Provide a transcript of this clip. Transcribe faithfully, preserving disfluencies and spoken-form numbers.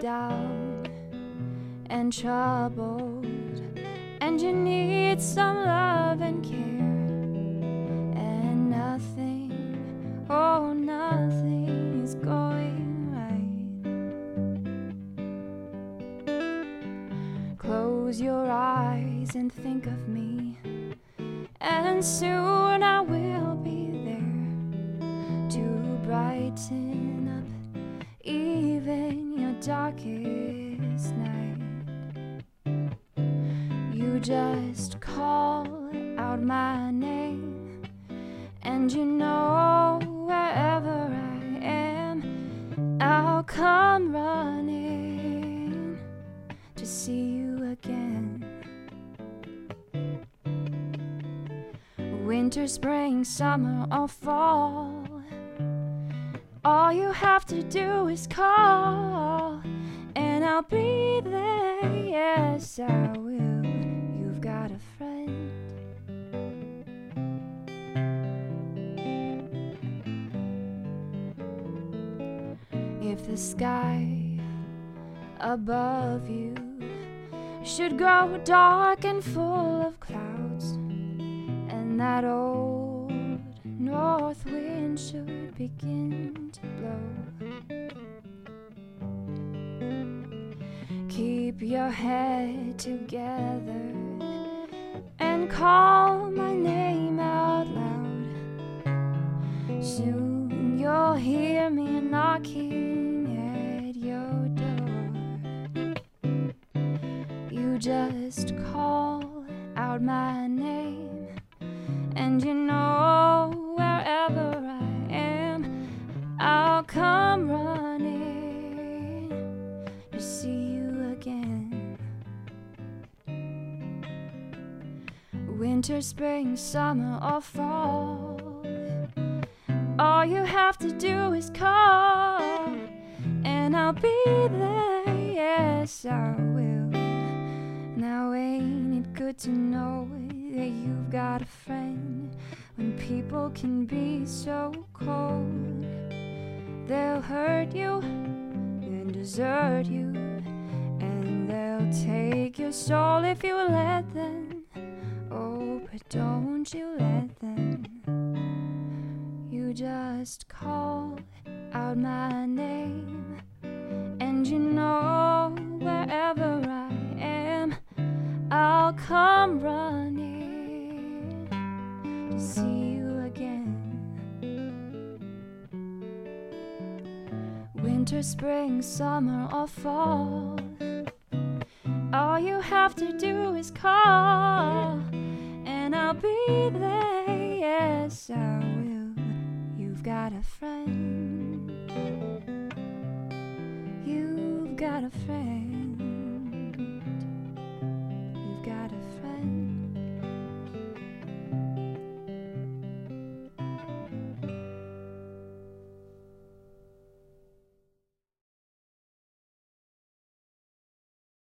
down and troubled, and you need some love and care, and nothing, oh nothing is going right. Close your eyes and think of me, and soon I will be there to brighten up even your darkest night. You just call out my name, and you know wherever I am, I'll come running to see you again. Winter, spring, summer, or fall, all you have to do is call, and I'll be there. Yes, I will. You've got a friend. If the sky above you should grow dark and full of clouds, and that old north wind should begin to blow, keep your head together and call my name out loud. Soon you'll hear me knocking at your door. You just call out my name, and you know wherever I am, I'll come running to see you again. Winter, spring, summer, or fall, all you have to do is call, and I'll be there. Yes, I will. Now ain't it good to know that you've got a friend? When people can be so cold, they'll hurt you and desert you, and they'll take your soul if you let them. Oh, but don't you let them. You just call out my name, and you know wherever I am, I'll come running to see you again. Winter, spring, summer, or fall, all you have to do is call, and I'll be there. Yes, I will. You've got a friend. You've got a friend.